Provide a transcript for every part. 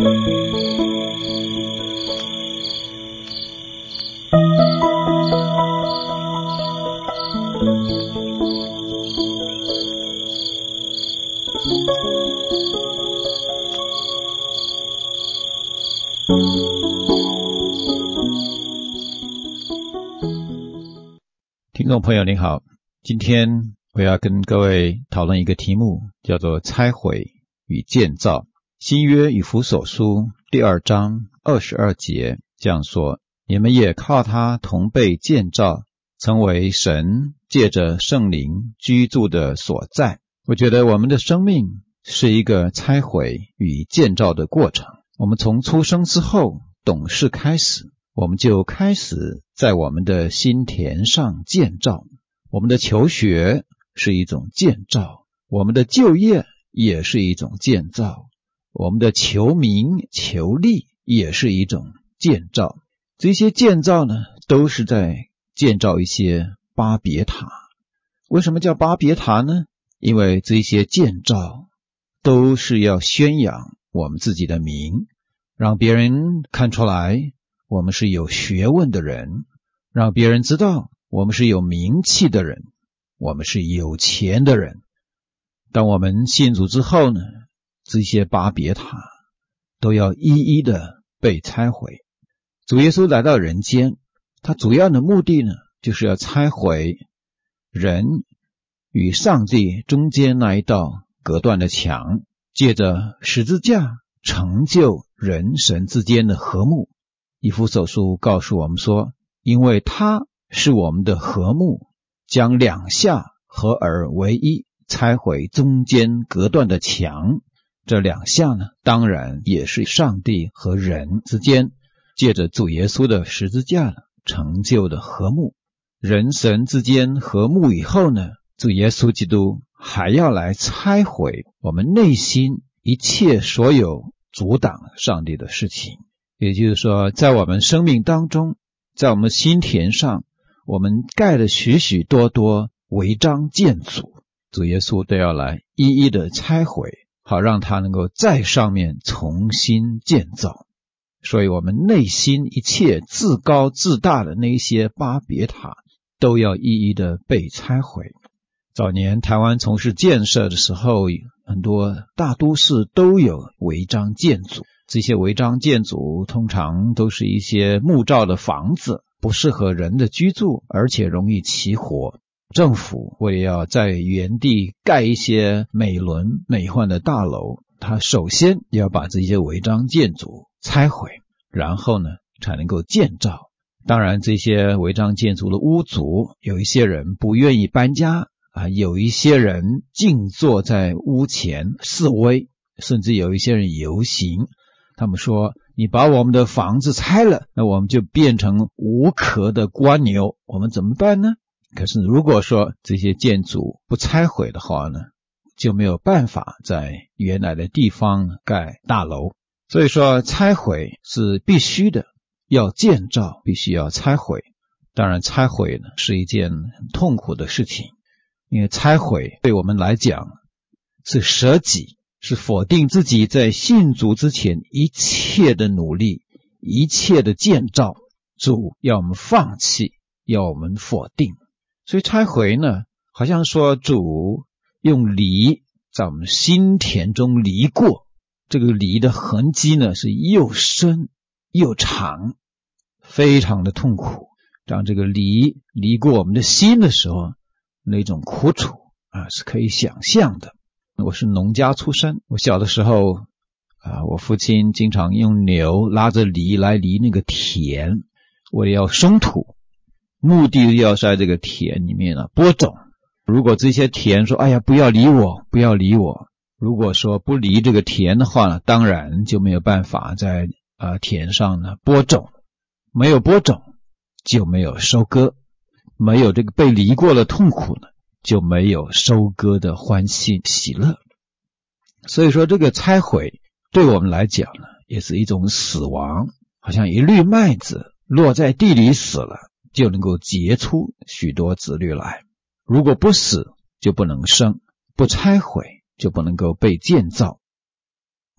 听众朋友您好，今天我要跟各位讨论一个题目，叫做拆毁与建造。新约以弗所书第2章22节这样说：你们也靠他同被建造，成为神借着圣灵居住的所在。我觉得我们的生命是一个拆毁与建造的过程。我们从出生之后懂事开始，我们就开始在我们的心田上建造。我们的求学是一种建造，我们的就业也是一种建造，我们的求名求利也是一种建造。这些建造呢，都是在建造一些巴别塔。为什么叫巴别塔呢？因为这些建造都是要宣扬我们自己的名，让别人看出来我们是有学问的人，让别人知道我们是有名气的人，我们是有钱的人。当我们信主之后呢，这些巴别塔都要一一的被拆毁。主耶稣来到人间，他主要的目的呢，就是要拆毁人与上帝中间那一道隔断的墙，借着十字架成就人神之间的和睦。以弗所书告诉我们说，因为他是我们的和睦，将两下合而为一，拆毁中间隔断的墙。这两下呢，当然也是上帝和人之间借着主耶稣的十字架成就的和睦。人神之间和睦以后呢，主耶稣基督还要来拆毁我们内心一切所有阻挡上帝的事情。也就是说，在我们生命当中，在我们心田上，我们盖了许许多多违章建筑，主耶稣都要来一一的拆毁，好让他能够在上面重新建造。所以我们内心一切自高自大的那些巴别塔都要一一的被拆毁。早年台湾从事建设的时候，很多大都市都有违章建筑，这些违章建筑通常都是一些木造的房子，不适合人的居住，而且容易起火。政府为了要在原地盖一些美轮美奂的大楼，它首先要把这些违章建筑拆毁，然后呢才能够建造。当然这些违章建筑的屋主，有一些人不愿意搬家有一些人静坐在屋前示威，甚至有一些人游行。他们说，你把我们的房子拆了，那我们就变成无壳的蜗牛，我们怎么办呢？可是如果说这些建筑不拆毁的话呢，就没有办法在原来的地方盖大楼。所以说拆毁是必须的，要建造必须要拆毁。当然拆毁呢是一件很痛苦的事情，因为拆毁对我们来讲是舍己，是否定自己在信主之前一切的努力，一切的建造，主要我们放弃，要我们否定。所以拆毁呢，好像说主用犁在我们心田中犁过，这个犁的痕迹呢是又深又长，非常的痛苦。当这个犁过我们的心的时候，那种苦楚是可以想象的。我是农家出身，我小的时候我父亲经常用牛拉着犁来犁那个田，为了要松土，目的要在这个田里面播种。如果这些田说，哎呀，不要理我，不要理我，如果说不理这个田的话呢，当然就没有办法在田上呢播种，没有播种就没有收割，没有这个被犁过的痛苦呢，就没有收割的欢喜喜乐。所以说这个拆毁对我们来讲呢，也是一种死亡，好像一粒麦子落在地里死了，就能够结出许多子粒来。如果不死就不能生，不拆毁就不能够被建造。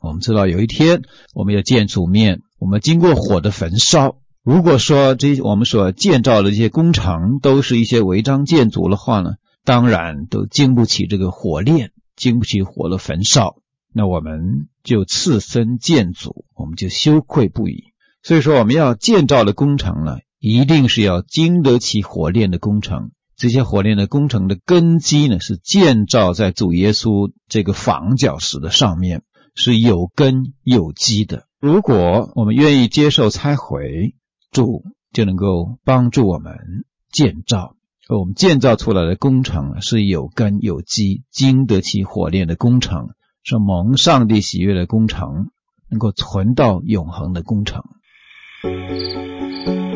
我们知道有一天我们要见主面，我们经过火的焚烧。如果说我们所建造的这些工程都是一些违章建筑的话呢，当然都经不起这个火炼，经不起火的焚烧，那我们就赤身见主，我们就羞愧不已。所以说我们要建造的工程呢，一定是要经得起火炼的工程。这些火炼的工程的根基呢，是建造在主耶稣这个房角石的上面，是有根有基的。如果我们愿意接受拆毁，主就能够帮助我们建造，而我们建造出来的工程是有根有基，经得起火炼的工程，是蒙上帝喜悦的工程，能够存到永恒的工程。